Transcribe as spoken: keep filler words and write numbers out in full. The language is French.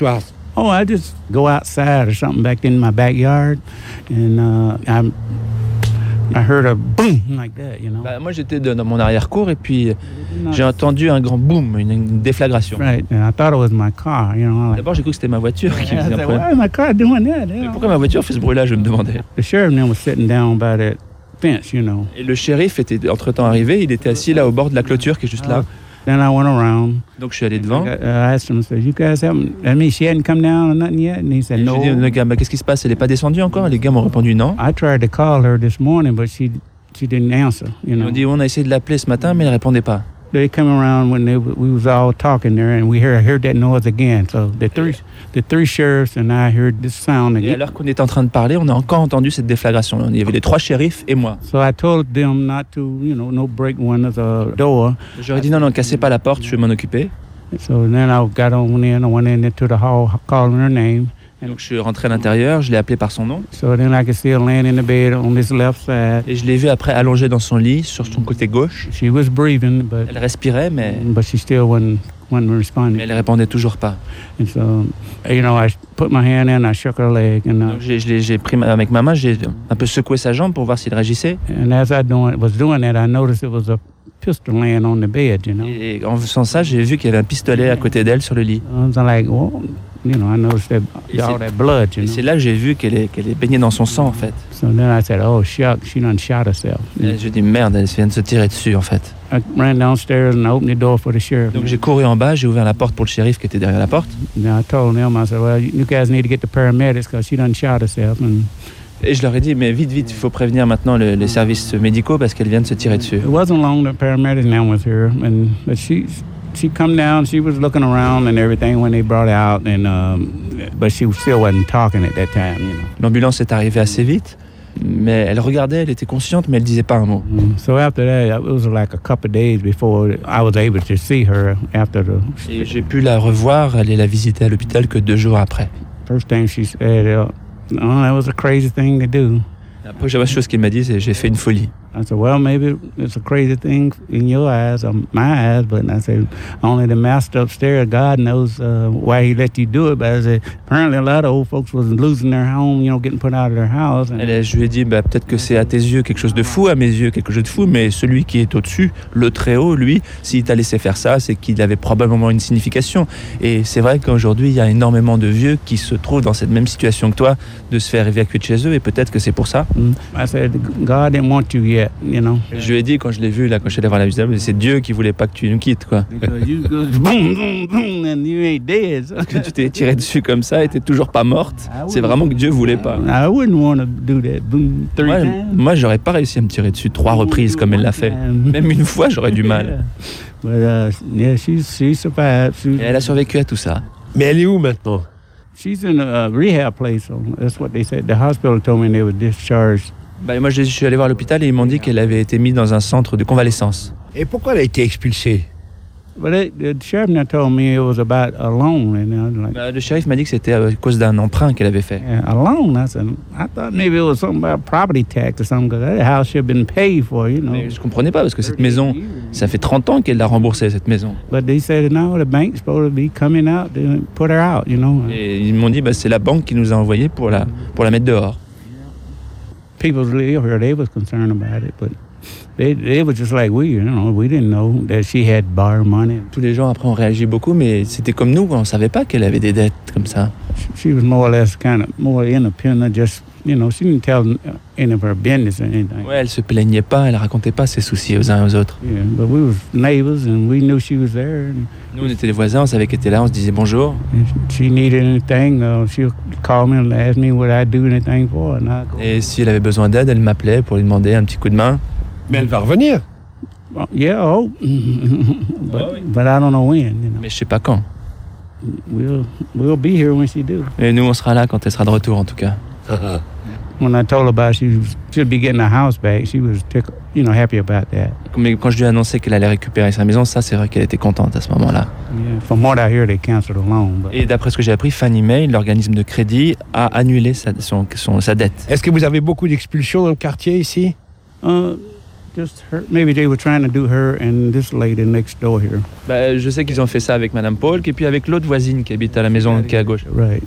Oh, I just go outside or something back in my backyard, and uh, I I heard a boom like that, you know. Bah, moi, j'étais dans mon arrière-cour et puis j'ai entendu un grand boom, une, une déflagration. Right, and I thought it was my car, you know. Like, D'abord, j'ai cru que c'était ma voiture qui I faisait un said, problème. why is my car doing that? Mais pourquoi ma voiture fait ce bruit-là, je me demandais. The sheriff then was sitting down by that fence, you know. Et le shérif était entre-temps arrivé, il était assis là au bord de la clôture qui est juste là. Then I went around. Donc je suis allé devant. I asked him, I said, you guys haven't, I mean, she hadn't come down or nothing yet? And he said, Et je no. lui ai dit, le gars, bah, qu'est-ce qui se passe? Elle n'est pas descendue encore? Les gars m'ont répondu non. I tried to call her this morning, but she she didn't answer, you Ils know. m'ont dit, on a essayé de l'appeler ce matin, mais elle ne répondait pas. They come around when they, we was all talking there, and we heard, heard that noise again. So the three, the three sheriffs and I heard this sound Et again. alors qu'on était en train de parler, on a encore entendu cette déflagration. Il y avait les trois shérifs et moi. So I told them not to, you know, no break one of the door. J'aurais dit non, non, cassez pas la porte, je vais m'en occuper. So then I got on in, I went into the hall calling her name. Donc je suis rentré à l'intérieur, je l'ai appelé par son nom. So then I could see her laying in the bed on this left side. Et je l'ai vue après allongée dans son lit, sur son côté gauche. She was breathing, but Elle respirait, mais, but she still wasn't wasn't mais responding. elle répondait toujours pas. And so, you know, I put my hand in, I shook her leg, and Donc uh, j'ai, je l'ai- j'ai pris ma- avec ma main, j'ai un peu secoué sa jambe pour voir s'il réagissait. and as I doing was doing that, I noticed it was a pistol laying on the bed. You know, Et en faisant ça, j'ai vu qu'il y avait un pistolet à côté d'elle sur le lit. I was like, well, you know, I noticed that Et all c'est- that blood. You Et know, c'est là que j'ai vu qu'elle est, qu'elle est baignée dans son sang, en fait. so then I said, oh shuck, she done shot herself. Et j'ai dit merde, elle vient de se tirer dessus, en fait. I ran downstairs and opened the door for the sheriff. Donc j'ai couru en bas, j'ai ouvert la porte pour le shérif qui était derrière la porte. Now I told them, I said, well, you guys need to get the paramedics because she done shot herself. And Et je leur ai dit, mais vite, vite, il faut prévenir maintenant le- les services médicaux parce qu'elle vient de se tirer dessus. it wasn't long the paramedics now was here, and but she she come down. She was looking around and everything when they brought her out, and um, but she still wasn't talking at that time, you know. L'ambulance est arrivée assez vite, mais elle regardait, elle était consciente, mais elle disait pas un mot. Mm. So after that, it was like a couple of days before I was able to see her after the Et j'ai pu la revoir, aller la visiter à l'hôpital que deux jours après. first thing she said. Uh, oh, that was a crazy thing to do. La première chose qu'elle m'a dit, c'est j'ai fait une folie. I said, well, maybe it's a crazy thing in your eyes or my eyes, but I said, only the master upstairs, God knows uh, why he let you do it. But I said, apparently a lot of old folks was losing their home, you know, getting put out of their house. And Elle, je lui ai dit, bah, peut-être que c'est à tes yeux quelque chose de fou, à mes yeux quelque chose de fou, mais celui qui est au-dessus, le Très-Haut, lui, s'il t'a laissé faire ça, c'est qu'il avait probablement une signification. Et c'est vrai qu'aujourd'hui, il y a énormément de vieux qui se trouvent dans cette même situation que toi, de se faire évacuer de chez eux, et peut-être que c'est pour ça. I said, God didn't want you yet, you know. Je lui ai dit, quand je l'ai vu, là, quand je suis allé voir la visite, c'est Dieu qui voulait pas que tu nous quittes, quoi. Because you go boom, boom, boom, and you ain't dead. So Que tu t'es tiré dessus comme ça et t'es toujours pas morte. C'est vraiment que Dieu voulait pas. I wouldn't want to do that. Boom, three Moi, times. moi, j'aurais pas réussi à me tirer dessus trois reprises comme elle l'a fait. Même une fois, j'aurais du mal. But uh, yeah, she she survived. She, Et elle a survécu à tout ça. Mais elle est où maintenant? she's in a rehab place. So that's what they said. The hospital told me they were discharged. Bah, moi, je suis allé voir l'hôpital et ils m'ont dit qu'elle avait été mise dans un centre de convalescence. Et pourquoi elle a été expulsée? But it, the sheriff now told me it was about a loan, and I was like, Bah, le shérif m'a dit que c'était à cause d'un emprunt qu'elle avait fait. yeah, a loan. I said, I thought maybe it was something about property tax or something, because that house should have been paid for, you know. Mais je comprenais pas parce que cette maison, ça fait trente ans qu'elle l'a remboursée, cette maison. But they said, no, the bank's supposed to be coming out to put her out, you know. Et ils m'ont dit, bah, c'est la banque qui nous a envoyé pour la, pour la mettre dehors. People live here, they was concerned about it, but they, they was just like we, you know, we didn't know that she had borrowed money. Tous les gens après ont réagi beaucoup, mais c'était comme nous, on savait pas qu'elle avait des dettes comme ça. She was more or less kind of more independent, just, you know, she didn't tell any of her business or anything. Ouais, elle se plaignait pas, elle racontait pas ses soucis aux uns et aux autres. Yeah, but we was neighbors and we knew she was there. And Nous, on était les voisins, on savait qu'elle était là, on se disait bonjour. if she needed anything, uh, she'll call me and ask me would I do anything for her. And I go, Et si elle avait besoin d'aide, elle m'appelait pour lui demander un petit coup de main. Mais elle va revenir. well, yeah, I hope. but, but I don't know when, you know. Mais je sais pas quand. We'll, we'll be here when she do. Et nous, on sera là quand elle sera de retour, en tout cas. When I told her about she should be getting her house back, she was, tick- you know, happy about that. Mais quand je lui ai annoncé qu'elle allait récupérer sa maison, ça, c'est vrai qu'elle était contente à ce moment-là. Yeah, from what I hear, they canceled the loan. But Et d'après ce que j'ai appris, Fannie Mae, l'organisme de crédit, a annulé sa, son, son- sa dette. Est-ce que vous avez beaucoup d'expulsions dans le quartier ici? uh, Just her. Maybe they were trying to do her and this lady next door here. Bah, je sais qu'ils ont fait ça avec Madame Polk et puis avec l'autre voisine qui habite à la maison qui est à gauche. Right.